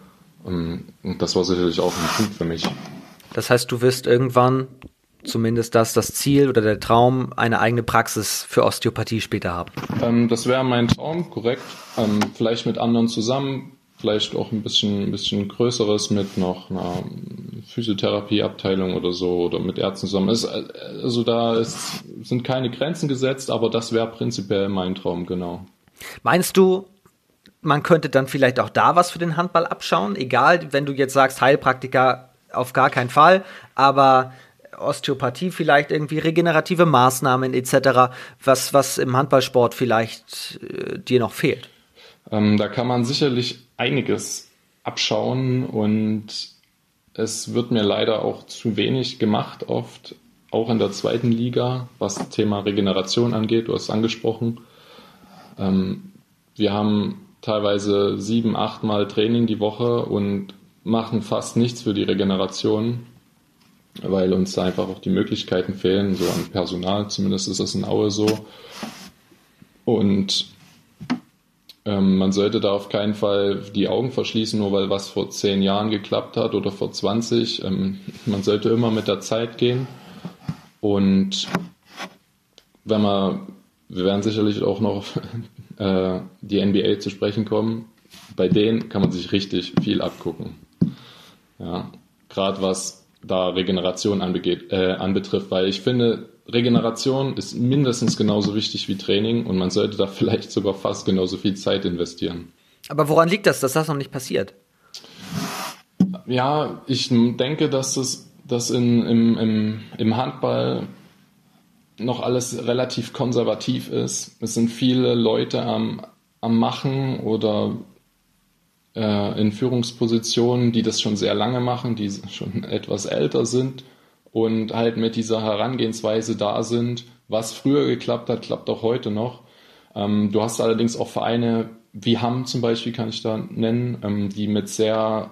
Und das war sicherlich auch ein Punkt für mich. Das heißt, du wirst irgendwann, zumindest das das Ziel oder der Traum, eine eigene Praxis für Osteopathie später haben. Ähm, das wäre mein Traum, korrekt. Ähm, vielleicht mit anderen zusammen, vielleicht auch ein bisschen, ein bisschen Größeres mit noch einer Physiotherapieabteilung oder so oder mit Ärzten zusammen. Es, also da ist, sind keine Grenzen gesetzt, aber das wäre prinzipiell mein Traum, genau. Meinst du, man könnte dann vielleicht auch da was für den Handball abschauen? Egal, wenn du jetzt sagst, Heilpraktiker auf gar keinen Fall, aber Osteopathie vielleicht irgendwie, regenerative Maßnahmen et cetera, was, was im Handballsport vielleicht äh, dir noch fehlt? Ähm, da kann man sicherlich einiges abschauen und es wird mir leider auch zu wenig gemacht, oft auch in der zweiten Liga, was das Thema Regeneration angeht. Du hast es angesprochen. Ähm, wir haben teilweise sieben, acht Mal Training die Woche und machen fast nichts für die Regeneration, weil uns da einfach auch die Möglichkeiten fehlen, so an Personal, zumindest ist das in Aue so. Und ähm, man sollte da auf keinen Fall die Augen verschließen, nur weil was vor zehn Jahren geklappt hat oder vor zwanzig. Ähm, man sollte immer mit der Zeit gehen. Und wenn man, wir werden sicherlich auch noch äh, die N B A zu sprechen kommen, bei denen kann man sich richtig viel abgucken. Ja, gerade was da Regeneration anbegeht, äh, anbetrifft, weil ich finde, Regeneration ist mindestens genauso wichtig wie Training und man sollte da vielleicht sogar fast genauso viel Zeit investieren. Aber woran liegt das, dass das noch nicht passiert? Ja, ich denke, dass das dass in, im, im, im Handball noch alles relativ konservativ ist. Es sind viele Leute am, am Machen oder äh, in Führungspositionen, die das schon sehr lange machen, die schon etwas älter sind und halt mit dieser Herangehensweise da sind. Was früher geklappt hat, klappt auch heute noch. Ähm, du hast allerdings auch Vereine wie Hamm zum Beispiel, kann ich da nennen, ähm, die mit sehr,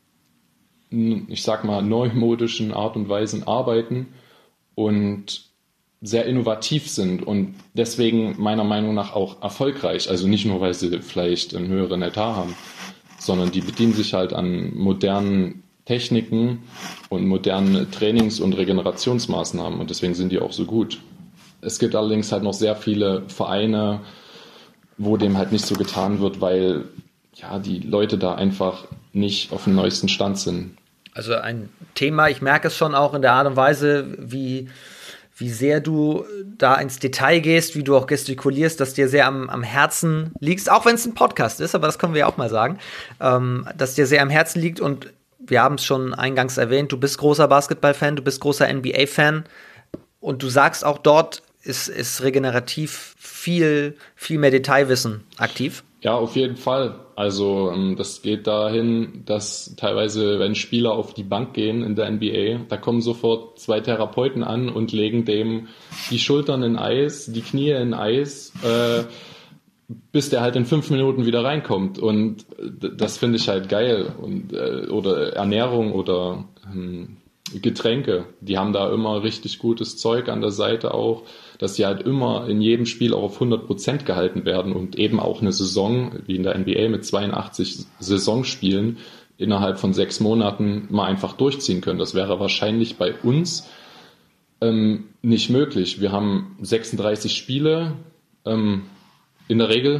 ich sag mal, neumodischen Art und Weisen arbeiten und sehr innovativ sind und deswegen meiner Meinung nach auch erfolgreich. Also nicht nur, weil sie vielleicht einen höheren Etat haben, sondern die bedienen sich halt an modernen Techniken und modernen Trainings- und Regenerationsmaßnahmen und deswegen sind die auch so gut. Es gibt allerdings halt noch sehr viele Vereine, wo dem halt nicht so getan wird, weil ja die Leute da einfach nicht auf dem neuesten Stand sind. Also ein Thema, ich merke es schon auch in der Art und Weise, wie, wie sehr du da ins Detail gehst, wie du auch gestikulierst, dass dir sehr am, am Herzen liegt, auch wenn es ein Podcast ist, aber das können wir ja auch mal sagen, ähm, dass dir sehr am Herzen liegt und wir haben es schon eingangs erwähnt, du bist großer Basketball-Fan, du bist großer N B A-Fan und du sagst auch dort, ist, ist regenerativ viel, viel mehr Detailwissen aktiv. Ja, auf jeden Fall. Also das geht dahin, dass teilweise, wenn Spieler auf die Bank gehen in der N B A, da kommen sofort zwei Therapeuten an und legen dem die Schultern in Eis, die Knie in Eis, äh, bis der halt in fünf Minuten wieder reinkommt. Und das finde ich halt geil. Und, äh, oder Ernährung oder ähm, Getränke, die haben da immer richtig gutes Zeug an der Seite auch, dass die halt immer in jedem Spiel auch auf hundert Prozent gehalten werden und eben auch eine Saison, wie in der N B A mit zweiundachtzig Saisonspielen, innerhalb von sechs Monaten mal einfach durchziehen können. Das wäre wahrscheinlich bei uns ähm, nicht möglich. Wir haben sechsunddreißig Spiele ähm, in der Regel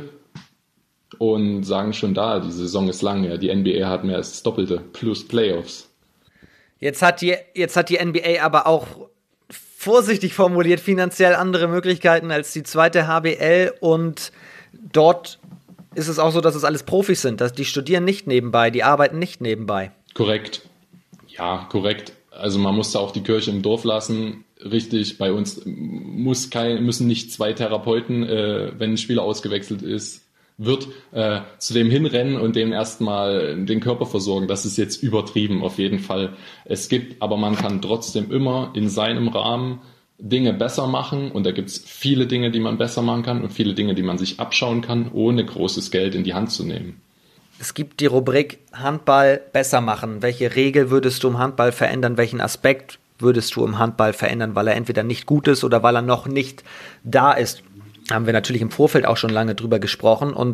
und sagen schon da, die Saison ist lang. Ja, die N B A hat mehr als das Doppelte plus Playoffs. Jetzt hat die, jetzt hat die N B A aber auch, vorsichtig formuliert, finanziell andere Möglichkeiten als die zweite H B L und dort ist es auch so, dass es alles Profis sind, dass die studieren nicht nebenbei, die arbeiten nicht nebenbei. Korrekt. Ja, korrekt. Also man muss da auch die Kirche im Dorf lassen. Richtig, bei uns muss kein, müssen nicht zwei Therapeuten, äh, wenn ein Spieler ausgewechselt ist, wird äh, zu dem hinrennen und dem erstmal den Körper versorgen. Das ist jetzt übertrieben, auf jeden Fall. Es gibt, aber man kann trotzdem immer in seinem Rahmen Dinge besser machen und da gibt es viele Dinge, die man besser machen kann und viele Dinge, die man sich abschauen kann, ohne großes Geld in die Hand zu nehmen. Es gibt die Rubrik Handball besser machen. Welche Regel würdest du im Handball verändern? Welchen Aspekt würdest du im Handball verändern, weil er entweder nicht gut ist oder weil er noch nicht da ist? Haben wir natürlich im Vorfeld auch schon lange drüber gesprochen und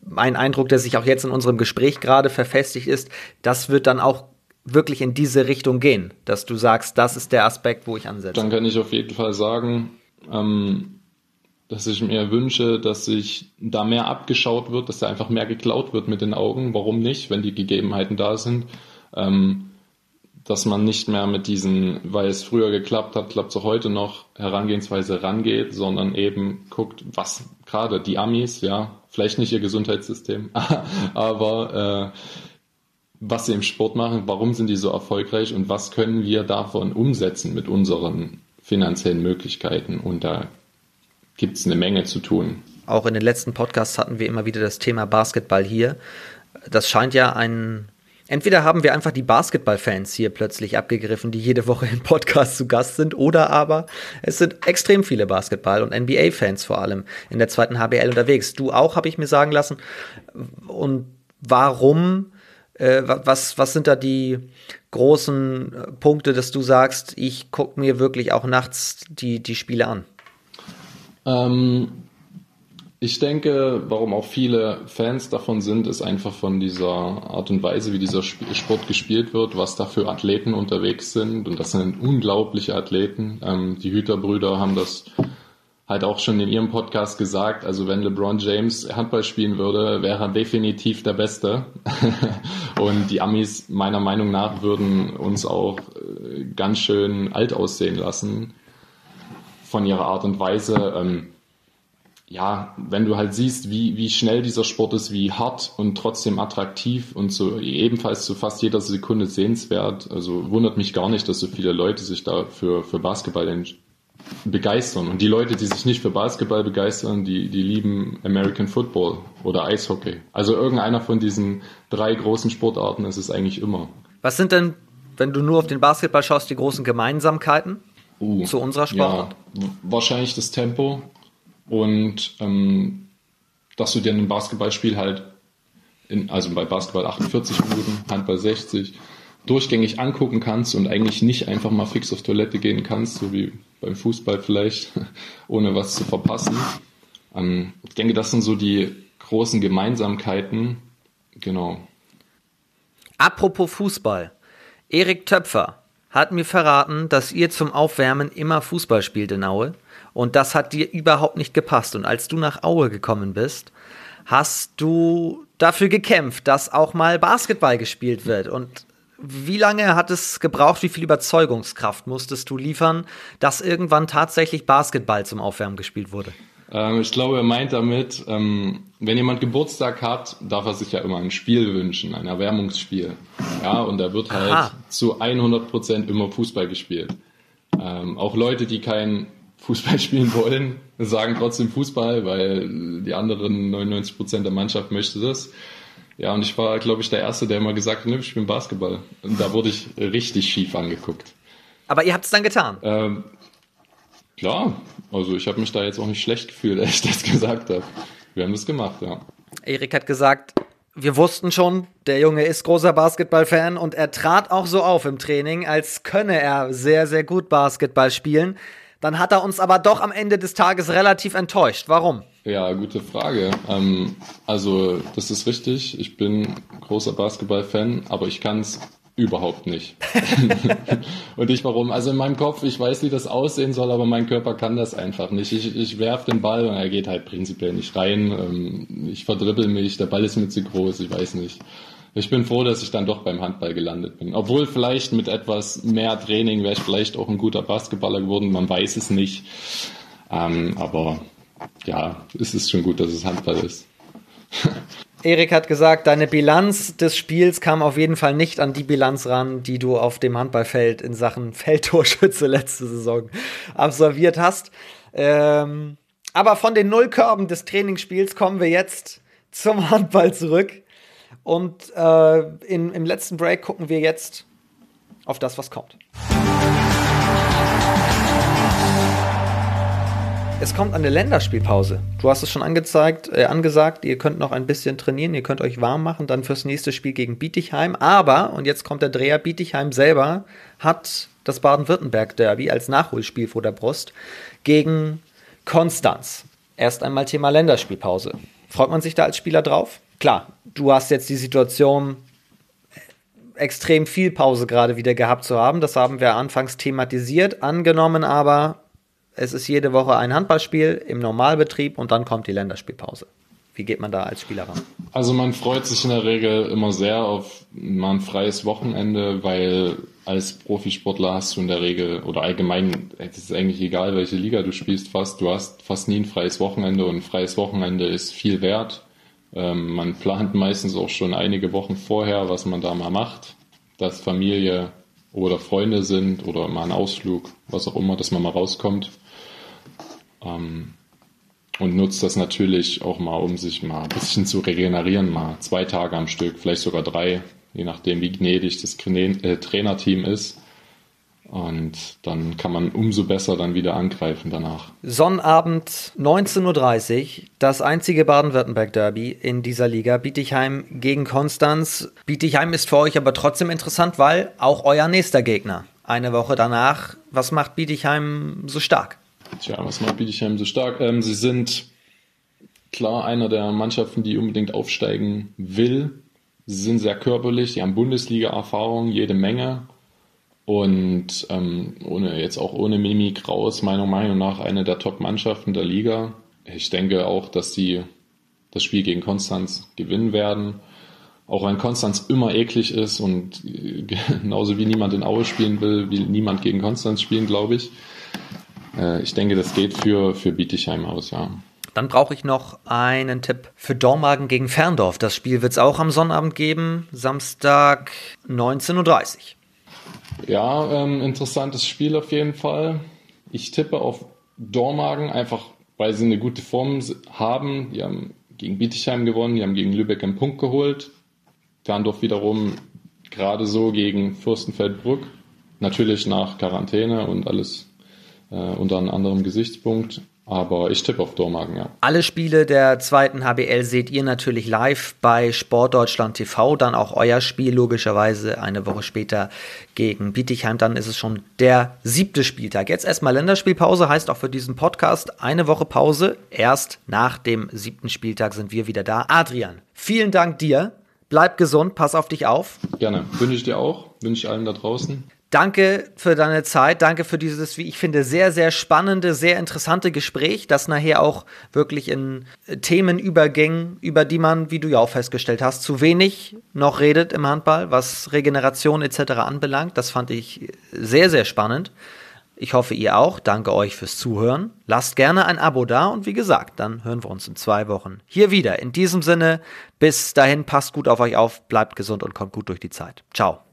mein Eindruck, der sich auch jetzt in unserem Gespräch gerade verfestigt ist, das wird dann auch wirklich in diese Richtung gehen, dass du sagst, das ist der Aspekt, wo ich ansetze. Dann kann ich auf jeden Fall sagen, ähm, dass ich mir wünsche, dass sich da mehr abgeschaut wird, dass da einfach mehr geklaut wird mit den Augen. Warum nicht, wenn die Gegebenheiten da sind? Ähm, dass man nicht mehr mit diesen, weil es früher geklappt hat, klappt es auch heute noch, Herangehensweise rangeht, sondern eben guckt, was gerade die Amis, ja, vielleicht nicht ihr Gesundheitssystem, aber äh, was sie im Sport machen, warum sind die so erfolgreich und was können wir davon umsetzen mit unseren finanziellen Möglichkeiten, und da gibt es eine Menge zu tun. Auch in den letzten Podcasts hatten wir immer wieder das Thema Basketball hier. Das scheint ja ein... Entweder haben wir einfach die Basketballfans hier plötzlich abgegriffen, die jede Woche im Podcast zu Gast sind, oder aber es sind extrem viele Basketball- und N B A-Fans vor allem in der zweiten H B L unterwegs. Du auch, habe ich mir sagen lassen. Und warum, äh, was, was sind da die großen Punkte, dass du sagst, ich gucke mir wirklich auch nachts die, die Spiele an? Ähm, ich denke, warum auch viele Fans davon sind, ist einfach von dieser Art und Weise, wie dieser Sport gespielt wird, was da für Athleten unterwegs sind. Und das sind unglaubliche Athleten. Ähm, die Hüter-Brüder haben das halt auch schon in ihrem Podcast gesagt. Also wenn LeBron James Handball spielen würde, wäre er definitiv der Beste. Und die Amis meiner Meinung nach würden uns auch ganz schön alt aussehen lassen von ihrer Art und Weise. Ähm, ja, wenn du halt siehst, wie, wie schnell dieser Sport ist, wie hart und trotzdem attraktiv und so ebenfalls zu fast jeder Sekunde sehenswert. Also wundert mich gar nicht, dass so viele Leute sich da für, für Basketball begeistern. Und die Leute, die sich nicht für Basketball begeistern, die, die lieben American Football oder Eishockey. Also irgendeiner von diesen drei großen Sportarten ist es eigentlich immer. Was sind denn, wenn du nur auf den Basketball schaust, die großen Gemeinsamkeiten uh, zu unserer Sportart? Ja, wahrscheinlich das Tempo. Und ähm, dass du dir ein Basketballspiel halt, in, also bei Basketball achtundvierzig Minuten, Handball sechzig, durchgängig angucken kannst und eigentlich nicht einfach mal fix auf Toilette gehen kannst, so wie beim Fußball vielleicht, ohne was zu verpassen. Ähm, ich denke, das sind so die großen Gemeinsamkeiten. Genau. Apropos Fußball. Erik Töpfer hat mir verraten, dass ihr zum Aufwärmen immer Fußball spielt in Aue. Und das hat dir überhaupt nicht gepasst. Und als du nach Aue gekommen bist, hast du dafür gekämpft, dass auch mal Basketball gespielt wird. Und wie lange hat es gebraucht, wie viel Überzeugungskraft musstest du liefern, dass irgendwann tatsächlich Basketball zum Aufwärmen gespielt wurde? Ähm, ich glaube, er meint damit, ähm, wenn jemand Geburtstag hat, darf er sich ja immer ein Spiel wünschen, ein Erwärmungsspiel. Ja, und da wird halt Aha. zu hundert Prozent immer Fußball gespielt. Ähm, auch Leute, die kein Fußball spielen wollen, sagen trotzdem Fußball, weil die anderen neunundneunzig Prozent der Mannschaft möchte das. Ja, und ich war, glaube ich, der Erste, der immer gesagt hat, ne, ich spiele Basketball. Und da wurde ich richtig schief angeguckt. Aber ihr habt es dann getan? Ähm, klar, also ich habe mich da jetzt auch nicht schlecht gefühlt, als ich das gesagt habe. Wir haben das gemacht, ja. Erik hat gesagt, wir wussten schon, der Junge ist großer Basketball-Fan und er trat auch so auf im Training, als könne er sehr, sehr gut Basketball spielen. Dann hat er uns aber doch am Ende des Tages relativ enttäuscht. Warum? Ja, gute Frage. Ähm, also das ist richtig. Ich bin großer Basketball-Fan, aber ich kann es überhaupt nicht. Und ich warum? Also in meinem Kopf, ich weiß, wie das aussehen soll, aber mein Körper kann das einfach nicht. Ich, ich werfe den Ball und er geht halt prinzipiell nicht rein. Ähm, ich verdribbel mich, der Ball ist mir zu groß, ich weiß nicht. Ich bin froh, dass ich dann doch beim Handball gelandet bin. Obwohl vielleicht mit etwas mehr Training wäre ich vielleicht auch ein guter Basketballer geworden. Man weiß es nicht. Ähm, aber ja, es ist schon gut, dass es Handball ist. Erik hat gesagt, deine Bilanz des Spiels kam auf jeden Fall nicht an die Bilanz ran, die du auf dem Handballfeld in Sachen Feldtorschütze letzte Saison absolviert hast. Ähm, aber von den Nullkörben des Trainingsspiels kommen wir jetzt zum Handball zurück. Und äh, in, im letzten Break gucken wir jetzt auf das, was kommt. Es kommt eine Länderspielpause. Du hast es schon angezeigt, äh, angesagt, ihr könnt noch ein bisschen trainieren, ihr könnt euch warm machen, dann fürs nächste Spiel gegen Bietigheim. Aber, und jetzt kommt der Dreher, Bietigheim selber hat das Baden-Württemberg-Derby als Nachholspiel vor der Brust gegen Konstanz. Erst einmal Thema Länderspielpause. Freut man sich da als Spieler drauf? Klar, du hast jetzt die Situation, extrem viel Pause gerade wieder gehabt zu haben. Das haben wir anfangs thematisiert. Angenommen aber, es ist jede Woche ein Handballspiel im Normalbetrieb und dann kommt die Länderspielpause. Wie geht man da als Spieler ran? Also man freut sich in der Regel immer sehr auf mal ein freies Wochenende, weil als Profisportler hast du in der Regel, oder allgemein, es ist eigentlich egal, welche Liga du spielst fast, du hast fast nie ein freies Wochenende und ein freies Wochenende ist viel wert. Ähm, man plant meistens auch schon einige Wochen vorher, was man da mal macht, dass Familie oder Freunde sind oder mal ein Ausflug, was auch immer, dass man mal rauskommt. Ähm, und nutzt das natürlich auch mal, um sich mal ein bisschen zu regenerieren, mal zwei Tage am Stück, vielleicht sogar drei, je nachdem, wie gnädig das Trainerteam ist. Und dann kann man umso besser dann wieder angreifen danach. Sonnabend neunzehn Uhr dreißig, das einzige Baden-Württemberg-Derby in dieser Liga, Bietigheim gegen Konstanz. Bietigheim ist für euch aber trotzdem interessant, weil auch euer nächster Gegner eine Woche danach. Was macht Bietigheim so stark? Tja, was macht Bietigheim so stark? Ähm, sie sind klar einer der Mannschaften, die unbedingt aufsteigen will. Sie sind sehr körperlich, sie haben Bundesliga-Erfahrung, jede Menge. Und ähm, ohne jetzt auch ohne Mimi Kraus, meiner Meinung nach eine der Top-Mannschaften der Liga. Ich denke auch, dass sie das Spiel gegen Konstanz gewinnen werden. Auch wenn Konstanz immer eklig ist und genauso wie niemand in Aue spielen will, will niemand gegen Konstanz spielen, glaube ich. Äh, ich denke, das geht für, für Bietigheim aus, ja. Dann brauche ich noch einen Tipp für Dormagen gegen Ferndorf. Das Spiel wird es auch am Sonnabend geben, Samstag neunzehn Uhr dreißig. Ja, ähm, interessantes Spiel auf jeden Fall. Ich tippe auf Dormagen, einfach weil sie eine gute Form haben. Die haben gegen Bietigheim gewonnen, die haben gegen Lübeck einen Punkt geholt. Ferndorf wiederum gerade so gegen Fürstenfeldbruck. Natürlich nach Quarantäne und alles äh, unter einem anderen Gesichtspunkt. Aber ich tippe auf Dormagen, ja. Alle Spiele der zweiten H B L seht ihr natürlich live bei Sportdeutschland T V. Dann auch euer Spiel logischerweise eine Woche später gegen Bietigheim. Dann ist es schon der siebte Spieltag. Jetzt erstmal Länderspielpause, heißt auch für diesen Podcast eine Woche Pause. Erst nach dem siebten Spieltag sind wir wieder da. Adrian, vielen Dank dir. Bleib gesund, pass auf dich auf. Gerne. Wünsche ich dir auch. Wünsche ich allen da draußen. Danke für deine Zeit, danke für dieses, wie ich finde, sehr, sehr spannende, sehr interessante Gespräch, das nachher auch wirklich in Themen überging, über die man, wie du ja auch festgestellt hast, zu wenig noch redet im Handball, was Regeneration et cetera anbelangt. Das fand ich sehr, sehr spannend. Ich hoffe, ihr auch. Danke euch fürs Zuhören. Lasst gerne ein Abo da und wie gesagt, dann hören wir uns in zwei Wochen hier wieder. In diesem Sinne, bis dahin, passt gut auf euch auf, bleibt gesund und kommt gut durch die Zeit. Ciao.